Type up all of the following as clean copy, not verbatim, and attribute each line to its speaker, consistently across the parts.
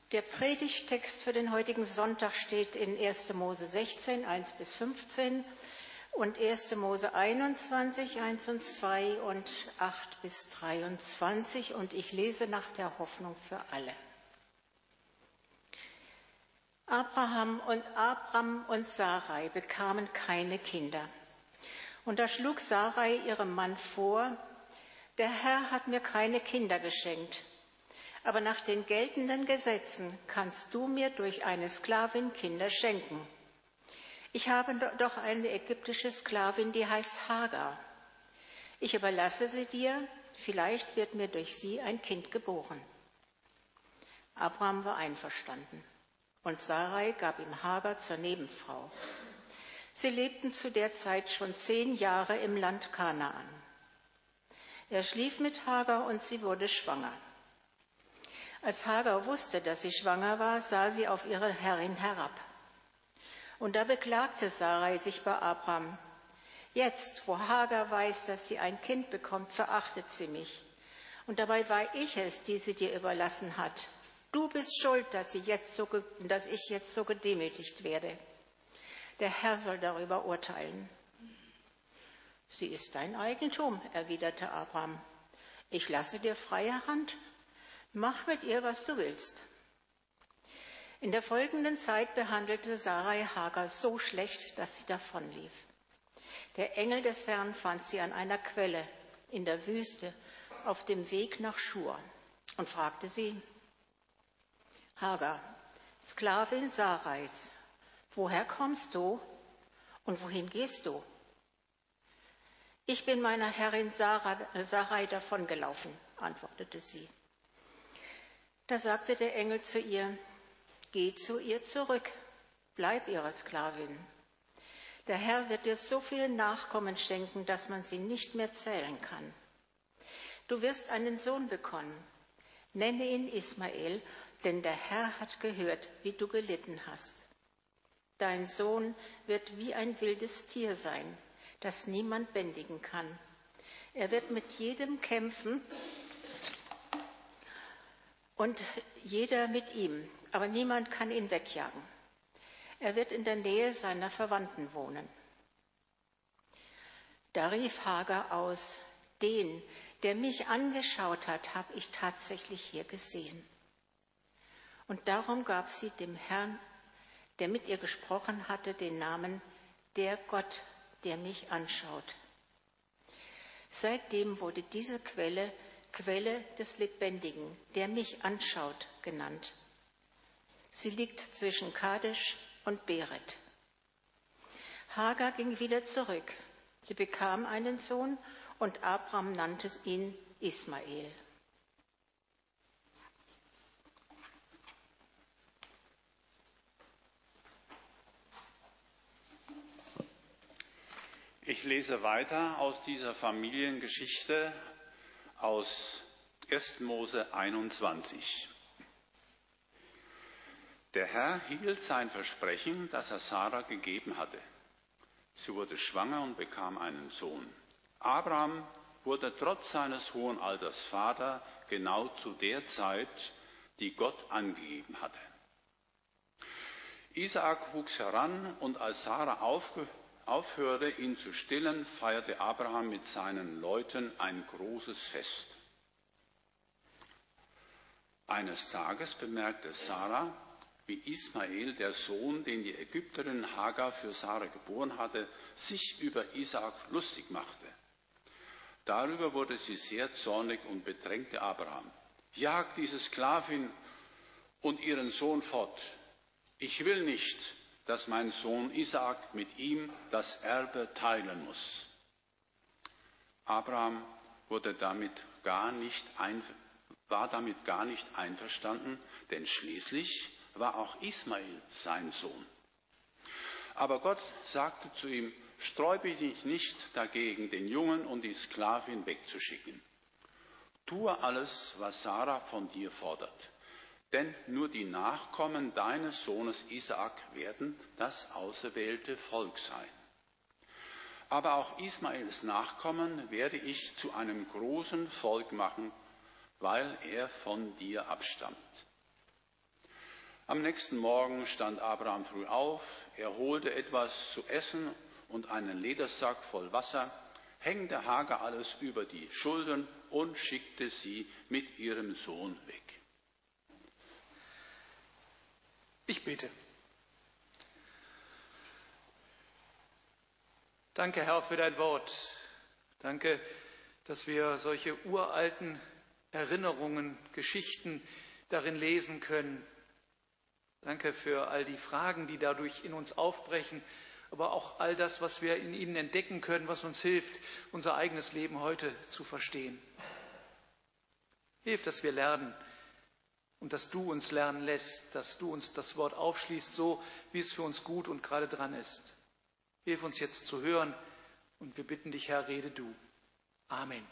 Speaker 1: Der Predigttext für den heutigen Sonntag steht in 1. Mose 16, 1-15 und 1. Mose 21, 1 und 2 und 8-23 und ich lese nach der Hoffnung für alle. Abram und Sarai bekamen keine Kinder. Und da schlug Sarai ihrem Mann vor: Der Herr hat mir keine Kinder geschenkt. Aber nach den geltenden Gesetzen kannst du mir durch eine Sklavin Kinder schenken. Ich habe doch eine ägyptische Sklavin, die heißt Hagar. Ich überlasse sie dir, vielleicht wird mir durch sie ein Kind geboren. Abram war einverstanden und Sarai gab ihm Hagar zur Nebenfrau. Sie lebten zu der Zeit schon 10 Jahre im Land Kanaan. Er schlief mit Hagar und sie wurde schwanger. Als Hagar wusste, dass sie schwanger war, sah sie auf ihre Herrin herab. Und da beklagte Sarai sich bei Abram: Jetzt, wo Hagar weiß, dass sie ein Kind bekommt, verachtet sie mich. Und dabei war ich es, die sie dir überlassen hat. Du bist schuld, dass ich jetzt so gedemütigt werde. Der Herr soll darüber urteilen. Sie ist dein Eigentum, erwiderte Abram. Ich lasse dir freie Hand. Mach mit ihr, was du willst. In der folgenden Zeit behandelte Sarai Hagar so schlecht, dass sie davonlief. Der Engel des Herrn fand sie an einer Quelle in der Wüste auf dem Weg nach Schur und fragte sie: Hagar, Sklavin Sarais, woher kommst du und wohin gehst du? Ich bin meiner Herrin Sarai davongelaufen, antwortete sie. Da sagte der Engel zu ihr: Geh zu ihr zurück, bleib ihre Sklavin. Der Herr wird dir so viele Nachkommen schenken, dass man sie nicht mehr zählen kann. Du wirst einen Sohn bekommen. Nenne ihn Ismael, denn der Herr hat gehört, wie du gelitten hast. Dein Sohn wird wie ein wildes Tier sein, das niemand bändigen kann. Er wird mit jedem kämpfen und jeder mit ihm, aber niemand kann ihn wegjagen. Er wird in der Nähe seiner Verwandten wohnen. Da rief Hagar aus: Den, der mich angeschaut hat, habe ich tatsächlich hier gesehen. Und darum gab sie dem Herrn, der mit ihr gesprochen hatte, den Namen Der Gott, der mich anschaut. Seitdem wurde diese Quelle des Lebendigen, der mich anschaut, genannt. Sie liegt zwischen Kadesh und Beret. Hagar ging wieder zurück. Sie bekam einen Sohn und Abram nannte ihn Ismael.
Speaker 2: Ich lese weiter aus dieser Familiengeschichte aus 1. Mose 21. Der Herr hielt sein Versprechen, das er Sarah gegeben hatte. Sie wurde schwanger und bekam einen Sohn. Abraham wurde trotz seines hohen Alters Vater, genau zu der Zeit, die Gott angegeben hatte. Isaak wuchs heran und als Sarah aufhörte, ihn zu stillen, feierte Abraham mit seinen Leuten ein großes Fest. Eines Tages bemerkte Sarah, wie Ismael, der Sohn, den die Ägypterin Hagar für Sarah geboren hatte, sich über Isaak lustig machte. Darüber wurde sie sehr zornig und bedrängte Abraham: Jag diese Sklavin und ihren Sohn fort. Ich will nicht, dass mein Sohn Isaak mit ihm das Erbe teilen muss. Abraham war damit gar nicht einverstanden, denn schließlich war auch Ismael sein Sohn. Aber Gott sagte zu ihm: Sträube dich nicht dagegen, den Jungen und die Sklavin wegzuschicken. Tue alles, was Sarah von dir fordert. Denn nur die Nachkommen deines Sohnes Isaak werden das auserwählte Volk sein. Aber auch Ismaels Nachkommen werde ich zu einem großen Volk machen, weil er von dir abstammt. Am nächsten Morgen stand Abraham früh auf, er holte etwas zu essen und einen Ledersack voll Wasser, hängte Hagar alles über die Schultern und schickte sie mit ihrem Sohn weg.
Speaker 3: Ich bete. Danke, Herr, für dein Wort. Danke, dass wir solche uralten Erinnerungen, Geschichten darin lesen können. Danke für all die Fragen, die dadurch in uns aufbrechen, aber auch all das, was wir in ihnen entdecken können, was uns hilft, unser eigenes Leben heute zu verstehen. Hilf, dass wir lernen und dass du uns lernen lässt, dass du uns das Wort aufschließt, so wie es für uns gut und gerade dran ist. Hilf uns jetzt zu hören und wir bitten dich, Herr, rede du. Amen.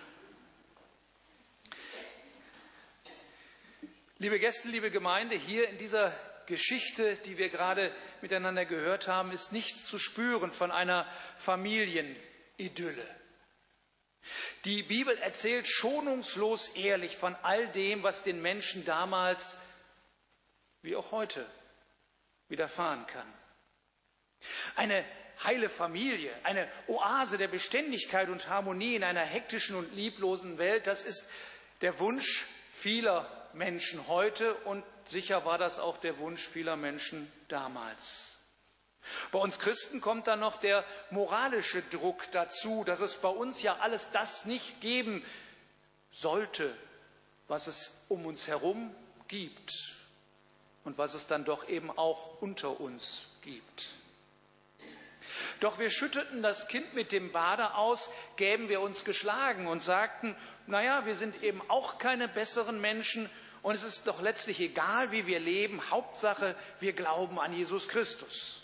Speaker 3: Liebe Gäste, liebe Gemeinde, hier in dieser Geschichte, die wir gerade miteinander gehört haben, ist nichts zu spüren von einer Familienidylle. Die Bibel erzählt schonungslos ehrlich von all dem, was den Menschen damals wie auch heute widerfahren kann. Eine heile Familie, eine Oase der Beständigkeit und Harmonie in einer hektischen und lieblosen Welt, das ist der Wunsch vieler Menschen heute und sicher war das auch der Wunsch vieler Menschen damals. Bei uns Christen kommt dann noch der moralische Druck dazu, dass es bei uns ja alles das nicht geben sollte, was es um uns herum gibt und was es dann doch eben auch unter uns gibt. Doch wir schütteten das Kind mit dem Bade aus, gäben wir uns geschlagen und sagten, naja, wir sind eben auch keine besseren Menschen und es ist doch letztlich egal, wie wir leben, Hauptsache, wir glauben an Jesus Christus.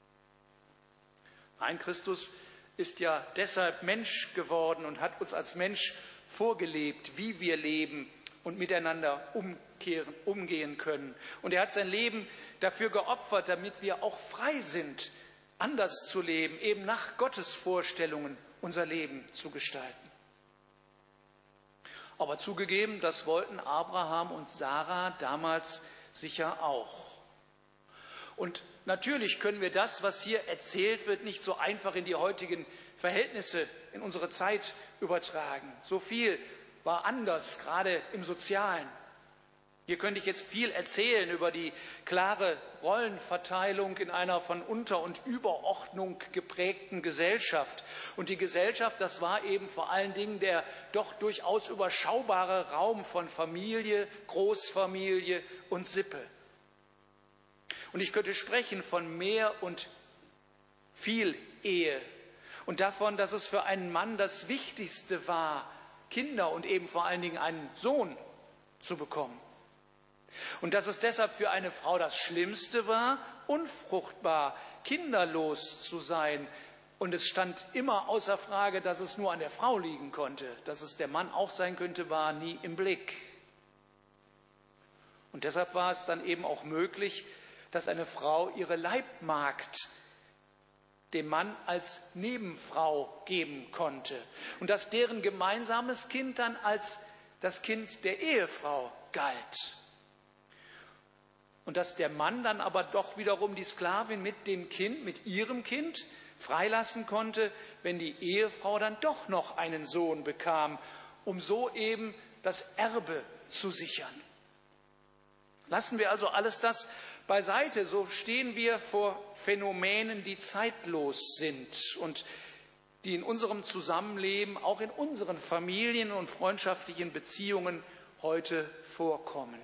Speaker 3: Nein, Christus ist ja deshalb Mensch geworden und hat uns als Mensch vorgelebt, wie wir leben und miteinander umgehen können. Und er hat sein Leben dafür geopfert, damit wir auch frei sind, anders zu leben, eben nach Gottes Vorstellungen unser Leben zu gestalten. Aber zugegeben, das wollten Abraham und Sarah damals sicher auch. Und natürlich können wir das, was hier erzählt wird, nicht so einfach in die heutigen Verhältnisse, in unsere Zeit übertragen. So viel war anders, gerade im Sozialen. Hier könnte ich jetzt viel erzählen über die klare Rollenverteilung in einer von Unter- und Überordnung geprägten Gesellschaft. Und die Gesellschaft, das war eben vor allen Dingen der doch durchaus überschaubare Raum von Familie, Großfamilie und Sippe. Und ich könnte sprechen von Mehr- und Viel-Ehe und davon, dass es für einen Mann das Wichtigste war, Kinder und eben vor allen Dingen einen Sohn zu bekommen. Und dass es deshalb für eine Frau das Schlimmste war, unfruchtbar, kinderlos zu sein. Und es stand immer außer Frage, dass es nur an der Frau liegen konnte. Dass es der Mann auch sein könnte, war nie im Blick. Und deshalb war es dann eben auch möglich, dass eine Frau ihre Leibmagd dem Mann als Nebenfrau geben konnte. Und dass deren gemeinsames Kind dann als das Kind der Ehefrau galt. Und dass der Mann dann aber doch wiederum die Sklavin mit dem Kind, mit ihrem Kind, freilassen konnte, wenn die Ehefrau dann doch noch einen Sohn bekam, um so eben das Erbe zu sichern. Lassen wir also alles das beiseite, so stehen wir vor Phänomenen, die zeitlos sind und die in unserem Zusammenleben, auch in unseren Familien und freundschaftlichen Beziehungen heute vorkommen.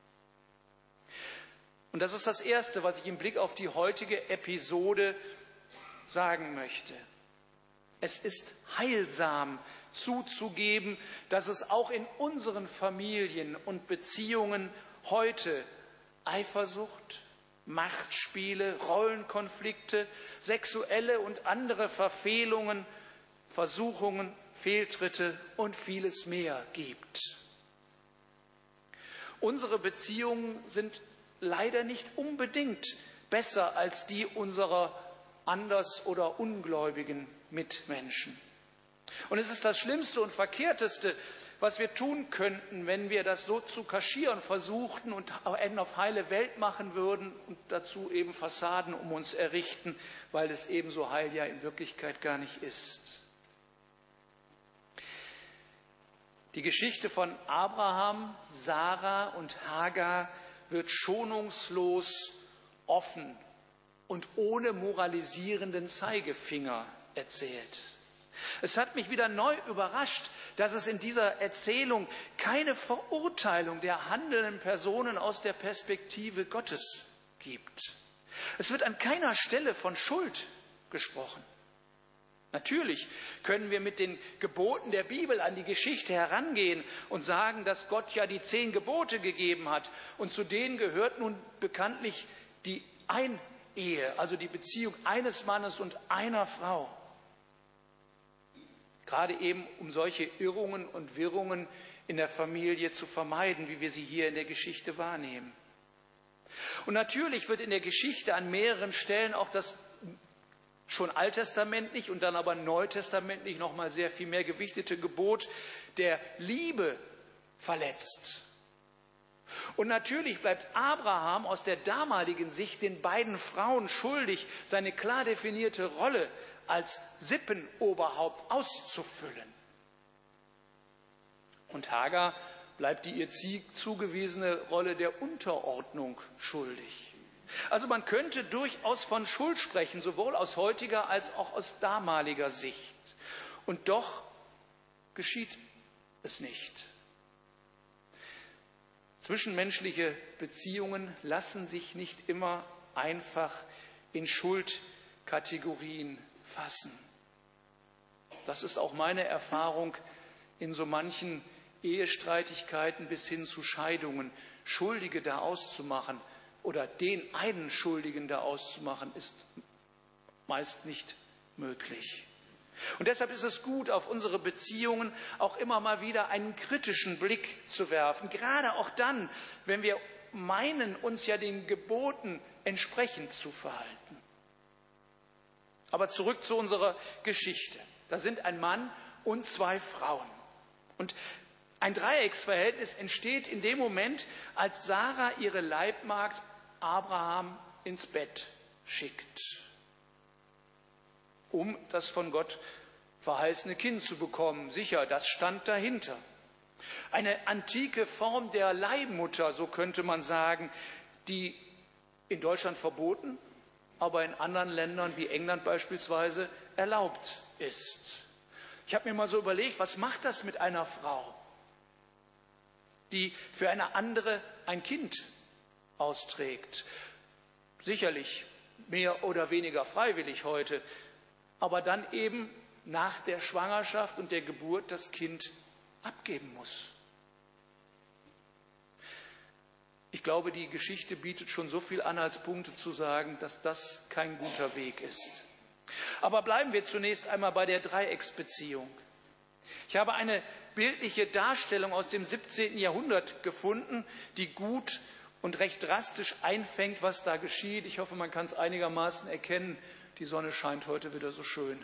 Speaker 3: Und das ist das Erste, was ich im Blick auf die heutige Episode sagen möchte. Es ist heilsam zuzugeben, dass es auch in unseren Familien und Beziehungen heute Eifersucht, Machtspiele, Rollenkonflikte, sexuelle und andere Verfehlungen, Versuchungen, Fehltritte und vieles mehr gibt. Unsere Beziehungen sind leider nicht unbedingt besser als die unserer anders- oder ungläubigen Mitmenschen. Und es ist das Schlimmste und Verkehrteste, was wir tun könnten, wenn wir das so zu kaschieren versuchten und auf heile Welt machen würden und dazu eben Fassaden um uns errichten, weil es eben so heil ja in Wirklichkeit gar nicht ist. Die Geschichte von Abraham, Sarah und Hagar wird schonungslos, offen und ohne moralisierenden Zeigefinger erzählt. Es hat mich wieder neu überrascht, dass es in dieser Erzählung keine Verurteilung der handelnden Personen aus der Perspektive Gottes gibt. Es wird an keiner Stelle von Schuld gesprochen. Natürlich können wir mit den Geboten der Bibel an die Geschichte herangehen und sagen, dass Gott ja die 10 Gebote gegeben hat. Und zu denen gehört nun bekanntlich die Einehe, also die Beziehung eines Mannes und einer Frau. Gerade eben, um solche Irrungen und Wirrungen in der Familie zu vermeiden, wie wir sie hier in der Geschichte wahrnehmen. Und natürlich wird in der Geschichte an mehreren Stellen auch das schon alttestamentlich und dann aber neutestamentlich noch mal sehr viel mehr gewichtete Gebot der Liebe verletzt. Und natürlich bleibt Abraham aus der damaligen Sicht den beiden Frauen schuldig, seine klar definierte Rolle als Sippenoberhaupt auszufüllen. Und Hagar bleibt die ihr zugewiesene Rolle der Unterordnung schuldig. Also man könnte durchaus von Schuld sprechen, sowohl aus heutiger als auch aus damaliger Sicht. Und doch geschieht es nicht. Zwischenmenschliche Beziehungen lassen sich nicht immer einfach in Schuldkategorien fassen. Das ist auch meine Erfahrung in so manchen Ehestreitigkeiten bis hin zu Scheidungen. Schuldige da auszumachen oder den einen Schuldigen da auszumachen, ist meist nicht möglich. Und deshalb ist es gut, auf unsere Beziehungen auch immer mal wieder einen kritischen Blick zu werfen. Gerade auch dann, wenn wir meinen, uns ja den Geboten entsprechend zu verhalten. Aber zurück zu unserer Geschichte. Da sind ein Mann und 2 Frauen. Und ein Dreiecksverhältnis entsteht in dem Moment, als Sarah ihre Leibmagd Abraham ins Bett schickt, um das von Gott verheißene Kind zu bekommen. Sicher, das stand dahinter. Eine antike Form der Leihmutter, so könnte man sagen, die in Deutschland verboten, aber in anderen Ländern wie England beispielsweise erlaubt ist. Ich habe mir mal so überlegt, was macht das mit einer Frau, die für eine andere ein Kind austrägt? Sicherlich mehr oder weniger freiwillig heute, aber dann eben nach der Schwangerschaft und der Geburt das Kind abgeben muss. Ich glaube, die Geschichte bietet schon so viel Anhaltspunkte zu sagen, dass das kein guter Weg ist. Aber bleiben wir zunächst einmal bei der Dreiecksbeziehung. Ich habe eine bildliche Darstellung aus dem 17. Jahrhundert gefunden, die gut und recht drastisch einfängt, was da geschieht. Ich hoffe, man kann es einigermaßen erkennen. Die Sonne scheint heute wieder so schön.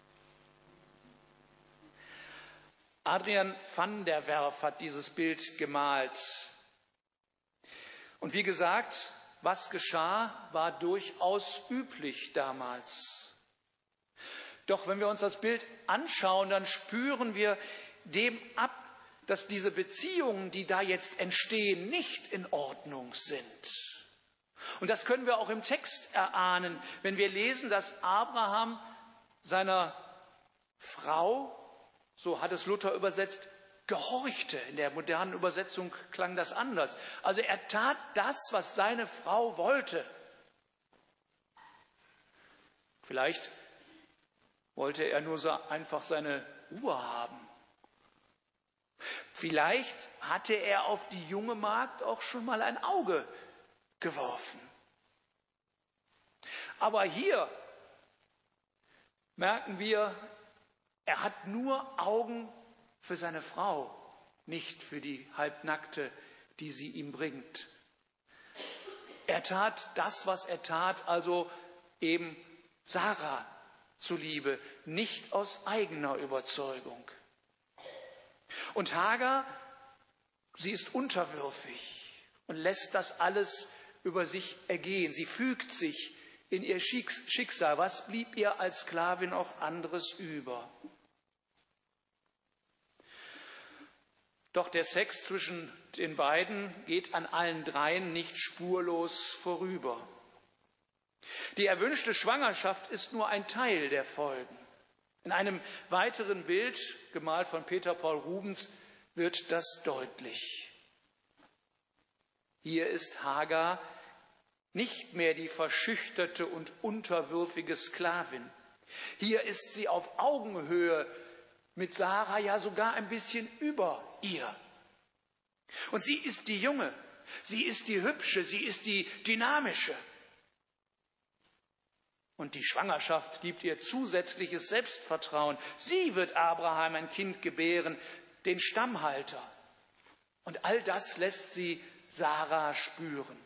Speaker 3: Adrian van der Werf hat dieses Bild gemalt. Und wie gesagt, was geschah, war durchaus üblich damals. Doch wenn wir uns das Bild anschauen, dann spüren wir dem ab, dass diese Beziehungen, die da jetzt entstehen, nicht in Ordnung sind. Und das können wir auch im Text erahnen, wenn wir lesen, dass Abraham seiner Frau, so hat es Luther übersetzt, gehorchte. In der modernen Übersetzung klang das anders. Also er tat das, was seine Frau wollte. Vielleicht wollte er nur so einfach seine Ruhe haben. Vielleicht hatte er auf die junge Magd auch schon mal ein Auge geworfen. Aber hier merken wir, er hat nur Augen für seine Frau, nicht für die Halbnackte, die sie ihm bringt. Er tat das, was er tat, also eben Sarah zuliebe, nicht aus eigener Überzeugung. Und Hagar, sie ist unterwürfig und lässt das alles über sich ergehen. Sie fügt sich in ihr Schicksal. Was blieb ihr als Sklavin auch anderes über? Doch der Sex zwischen den beiden geht an allen dreien nicht spurlos vorüber. Die erwünschte Schwangerschaft ist nur ein Teil der Folgen. In einem weiteren Bild, gemalt von Peter Paul Rubens, wird das deutlich. Hier ist Hagar nicht mehr die verschüchterte und unterwürfige Sklavin. Hier ist sie auf Augenhöhe mit Sarah, ja sogar ein bisschen über ihr. Und sie ist die Junge, sie ist die Hübsche, sie ist die Dynamische. Und die Schwangerschaft gibt ihr zusätzliches Selbstvertrauen. Sie wird Abraham ein Kind gebären, den Stammhalter. Und all das lässt sie Sarah spüren.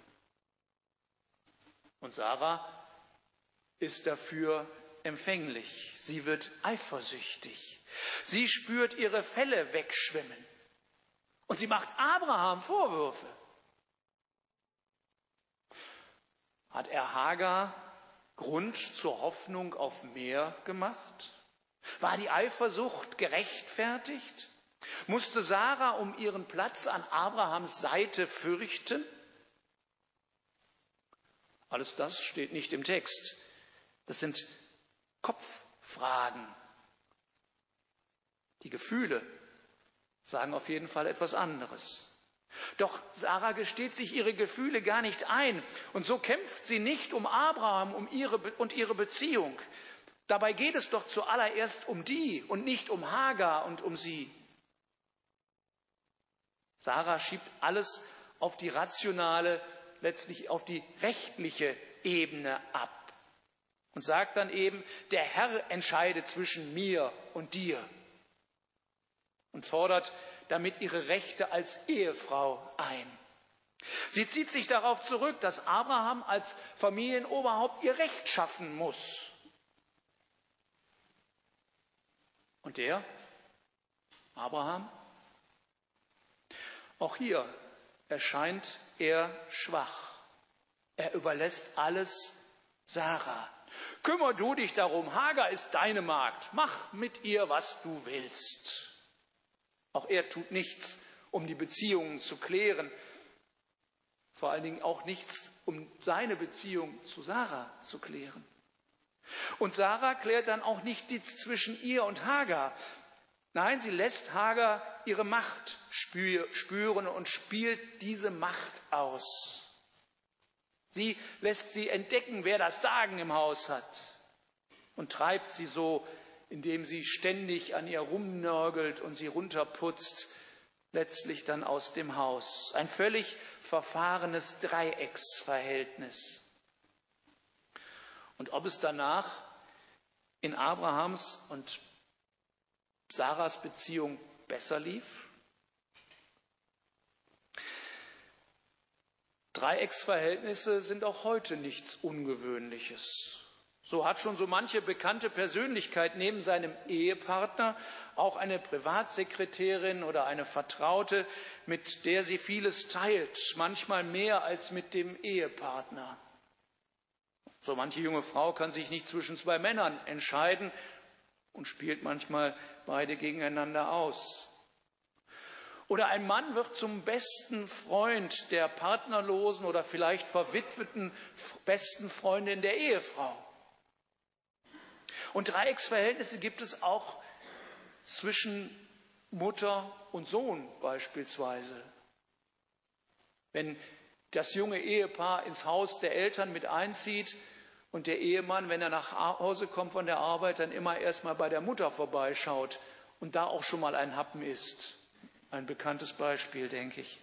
Speaker 3: Und Sarah ist dafür empfänglich. Sie wird eifersüchtig. Sie spürt ihre Felle wegschwimmen. Und sie macht Abraham Vorwürfe. Hat er Hagar Grund zur Hoffnung auf mehr gemacht? War die Eifersucht gerechtfertigt? Musste Sarah um ihren Platz an Abrahams Seite fürchten? Alles das steht nicht im Text. Das sind Kopffragen. Die Gefühle sagen auf jeden Fall etwas anderes. Doch Sarah gesteht sich ihre Gefühle gar nicht ein. Und so kämpft sie nicht um Abraham und ihre Beziehung. Dabei geht es doch zuallererst um die und nicht um Hagar und um sie. Sarah schiebt alles auf die rationale, letztlich auf die rechtliche Ebene ab. Und sagt dann eben, der Herr entscheide zwischen mir und dir. Und fordert damit ihre Rechte als Ehefrau ein. Sie zieht sich darauf zurück, dass Abraham als Familienoberhaupt ihr Recht schaffen muss. Und der, Abraham, auch hier erscheint er schwach. Er überlässt alles Sarah. Kümmer du dich darum, Hagar ist deine Magd, mach mit ihr, was du willst. Auch er tut nichts, um die Beziehungen zu klären, vor allen Dingen auch nichts, um seine Beziehung zu Sarah zu klären. Und Sarah klärt dann auch nicht die zwischen ihr und Hagar. Nein, sie lässt Hagar ihre Macht spüren und spielt diese Macht aus. Sie lässt sie entdecken, wer das Sagen im Haus hat, und treibt sie so, indem sie ständig an ihr rumnörgelt und sie runterputzt, letztlich dann aus dem Haus. Ein völlig verfahrenes Dreiecksverhältnis. Und ob es danach in Abrahams und Sarahs Beziehung besser lief? Dreiecksverhältnisse sind auch heute nichts Ungewöhnliches. So hat schon so manche bekannte Persönlichkeit neben seinem Ehepartner auch eine Privatsekretärin oder eine Vertraute, mit der sie vieles teilt, manchmal mehr als mit dem Ehepartner. So manche junge Frau kann sich nicht zwischen zwei Männern entscheiden und spielt manchmal beide gegeneinander aus. Oder ein Mann wird zum besten Freund der partnerlosen oder vielleicht verwitweten besten Freundin der Ehefrau. Und Dreiecksverhältnisse gibt es auch zwischen Mutter und Sohn beispielsweise. Wenn das junge Ehepaar ins Haus der Eltern mit einzieht und der Ehemann, wenn er nach Hause kommt von der Arbeit, dann immer erstmal bei der Mutter vorbeischaut und da auch schon mal ein Happen isst. Ein bekanntes Beispiel, denke ich.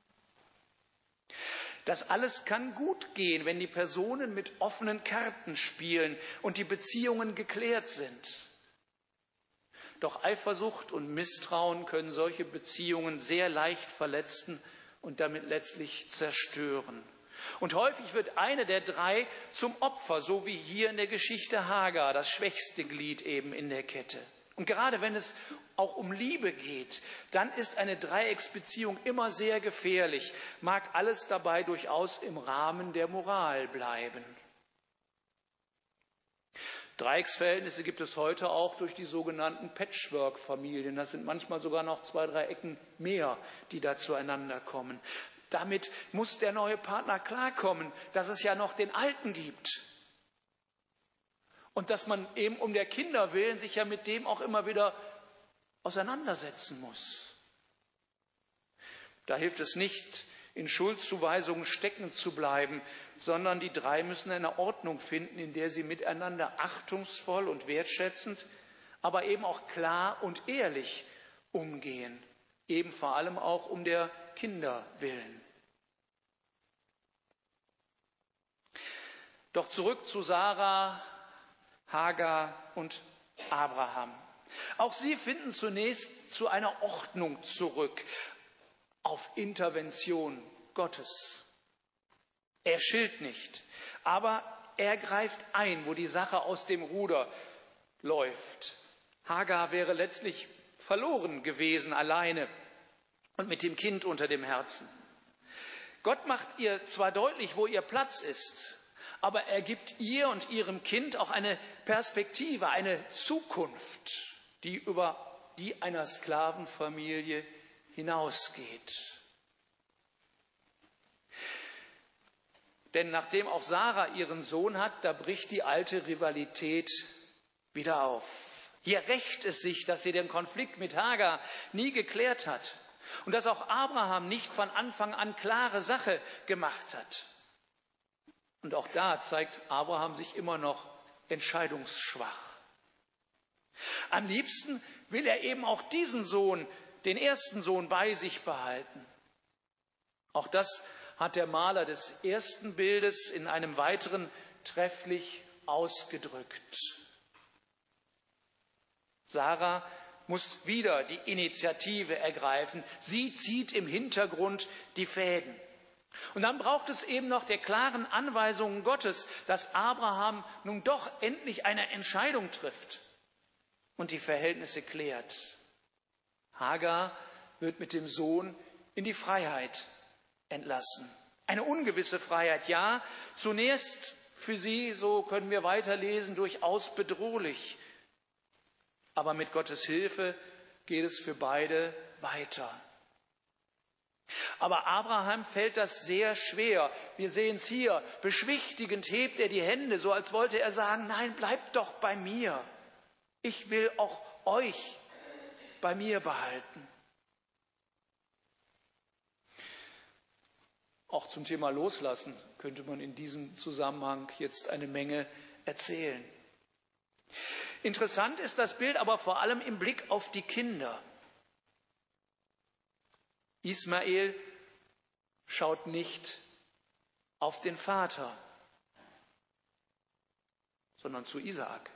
Speaker 3: Das alles kann gut gehen, wenn die Personen mit offenen Karten spielen und die Beziehungen geklärt sind. Doch Eifersucht und Misstrauen können solche Beziehungen sehr leicht verletzen und damit letztlich zerstören. Und häufig wird eine der drei zum Opfer, so wie hier in der Geschichte Hagar, das schwächste Glied eben in der Kette. Und gerade wenn es auch um Liebe geht, dann ist eine Dreiecksbeziehung immer sehr gefährlich, mag alles dabei durchaus im Rahmen der Moral bleiben. Dreiecksverhältnisse gibt es heute auch durch die sogenannten Patchwork-Familien. Das sind manchmal sogar noch 2, 3 Ecken mehr, die da zueinander kommen. Damit muss der neue Partner klarkommen, dass es ja noch den Alten gibt. Und dass man eben um der Kinder willen sich ja mit dem auch immer wieder auseinandersetzen muss. Da hilft es nicht, in Schuldzuweisungen stecken zu bleiben, sondern die 3 müssen eine Ordnung finden, in der sie miteinander achtungsvoll und wertschätzend, aber eben auch klar und ehrlich umgehen, eben vor allem auch um der Kinder willen. Doch zurück zu Sarah, Hagar und Abraham. Auch sie finden zunächst zu einer Ordnung zurück, auf Intervention Gottes. Er schilt nicht, aber er greift ein, wo die Sache aus dem Ruder läuft. Hagar wäre letztlich verloren gewesen, alleine und mit dem Kind unter dem Herzen. Gott macht ihr zwar deutlich, wo ihr Platz ist, aber er gibt ihr und ihrem Kind auch eine Perspektive, eine Zukunft, die über die einer Sklavenfamilie hinausgeht. Denn nachdem auch Sarah ihren Sohn hat, da bricht die alte Rivalität wieder auf. Hier rächt es sich, dass sie den Konflikt mit Hagar nie geklärt hat und dass auch Abraham nicht von Anfang an klare Sache gemacht hat. Und auch da zeigt Abraham sich immer noch entscheidungsschwach. Am liebsten will er eben auch diesen Sohn, den ersten Sohn, bei sich behalten. Auch das hat der Maler des ersten Bildes in einem weiteren trefflich ausgedrückt. Sarah muss wieder die Initiative ergreifen. Sie zieht im Hintergrund die Fäden. Und dann braucht es eben noch der klaren Anweisungen Gottes, dass Abraham nun doch endlich eine Entscheidung trifft und die Verhältnisse klärt. Hagar wird mit dem Sohn in die Freiheit entlassen. Eine ungewisse Freiheit, ja, zunächst für sie, so können wir weiterlesen, durchaus bedrohlich. Aber mit Gottes Hilfe geht es für beide weiter. Aber Abraham fällt das sehr schwer. Wir sehen es hier. Beschwichtigend hebt er die Hände, so als wollte er sagen, nein, bleibt doch bei mir. Ich will auch euch bei mir behalten. Auch zum Thema Loslassen könnte man in diesem Zusammenhang jetzt eine Menge erzählen. Interessant ist das Bild aber vor allem im Blick auf die Kinder. Ismael schaut nicht auf den Vater, sondern zu Isaak.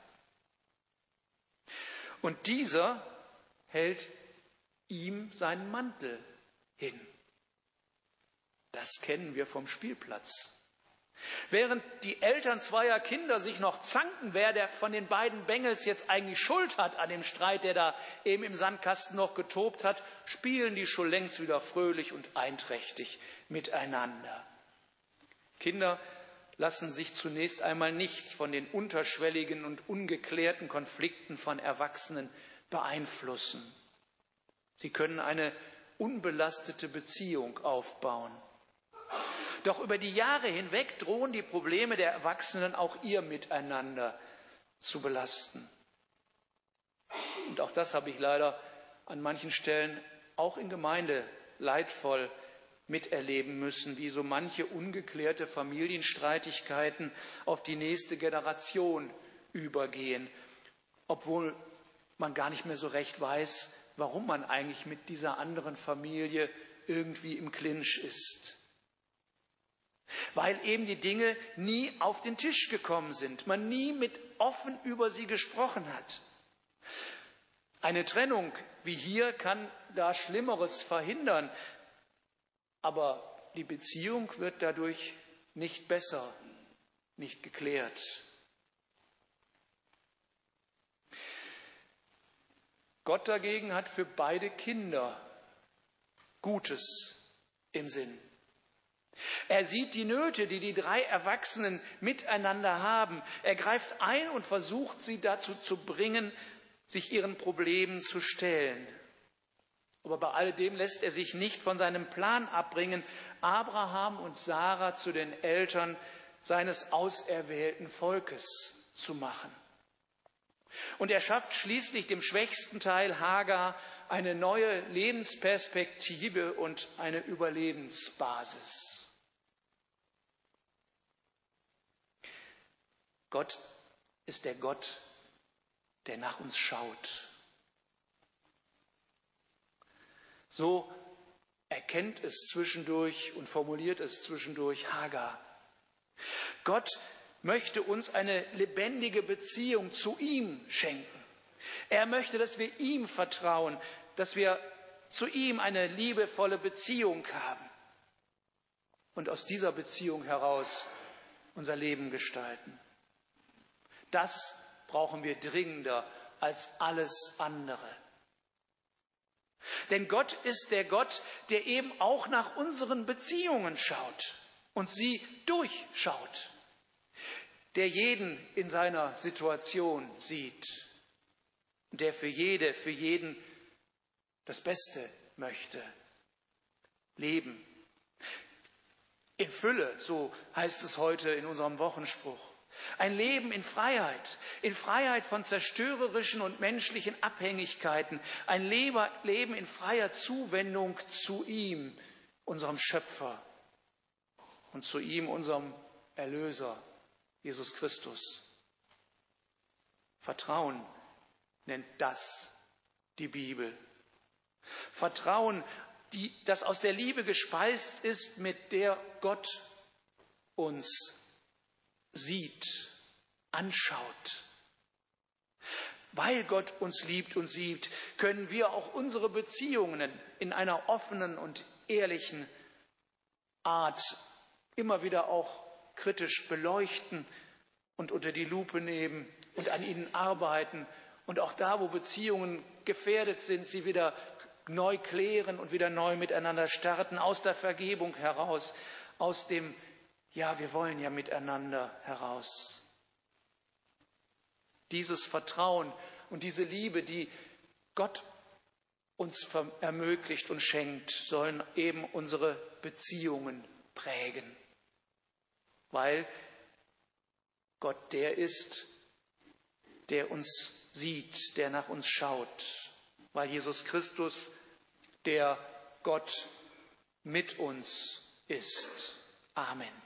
Speaker 3: Und dieser hält ihm seinen Mantel hin. Das kennen wir vom Spielplatz. Während die Eltern zweier Kinder sich noch zanken, wer der von den beiden Bengels jetzt eigentlich Schuld hat an dem Streit, der da eben im Sandkasten noch getobt hat, spielen die schon längst wieder fröhlich und einträchtig miteinander. Kinder lassen sich zunächst einmal nicht von den unterschwelligen und ungeklärten Konflikten von Erwachsenen beeinflussen. Sie können eine unbelastete Beziehung aufbauen. Doch über die Jahre hinweg drohen die Probleme der Erwachsenen auch ihr Miteinander zu belasten. Und auch das habe ich leider an manchen Stellen auch in Gemeinde leidvoll miterleben müssen, wie so manche ungeklärte Familienstreitigkeiten auf die nächste Generation übergehen, obwohl man gar nicht mehr so recht weiß, warum man eigentlich mit dieser anderen Familie irgendwie im Clinch ist. Weil eben die Dinge nie auf den Tisch gekommen sind, man nie mit offen über sie gesprochen hat. Eine Trennung wie hier kann da Schlimmeres verhindern, aber die Beziehung wird dadurch nicht besser, nicht geklärt. Gott dagegen hat für beide Kinder Gutes im Sinn. Er sieht die Nöte, die die 3 Erwachsenen miteinander haben. Er greift ein und versucht, sie dazu zu bringen, sich ihren Problemen zu stellen. Aber bei alledem lässt er sich nicht von seinem Plan abbringen, Abraham und Sarah zu den Eltern seines auserwählten Volkes zu machen. Und er schafft schließlich dem schwächsten Teil Hagar eine neue Lebensperspektive und eine Überlebensbasis. Gott ist der Gott, der nach uns schaut. So erkennt es zwischendurch und formuliert es zwischendurch Hagar. Gott möchte uns eine lebendige Beziehung zu ihm schenken. Er möchte, dass wir ihm vertrauen, dass wir zu ihm eine liebevolle Beziehung haben und aus dieser Beziehung heraus unser Leben gestalten. Das brauchen wir dringender als alles andere. Denn Gott ist der Gott, der eben auch nach unseren Beziehungen schaut und sie durchschaut, der jeden in seiner Situation sieht, der für jeden das Beste möchte. Leben in Fülle, so heißt es heute in unserem Wochenspruch. Ein Leben in Freiheit von zerstörerischen und menschlichen Abhängigkeiten, ein Leben in freier Zuwendung zu ihm, unserem Schöpfer, und zu ihm, unserem Erlöser, Jesus Christus. Vertrauen nennt das die Bibel. Vertrauen, das aus der Liebe gespeist ist, mit der Gott uns sieht, anschaut. Weil Gott uns liebt und sieht, können wir auch unsere Beziehungen in einer offenen und ehrlichen Art immer wieder auch kritisch beleuchten und unter die Lupe nehmen und an ihnen arbeiten und auch da, wo Beziehungen gefährdet sind, sie wieder neu klären und wieder neu miteinander starten, aus der Vergebung heraus, aus dem Ja, wir wollen ja miteinander heraus. Dieses Vertrauen und diese Liebe, die Gott uns ermöglicht und schenkt, sollen eben unsere Beziehungen prägen. Weil Gott der ist, der uns sieht, der nach uns schaut. Weil Jesus Christus der Gott mit uns ist. Amen.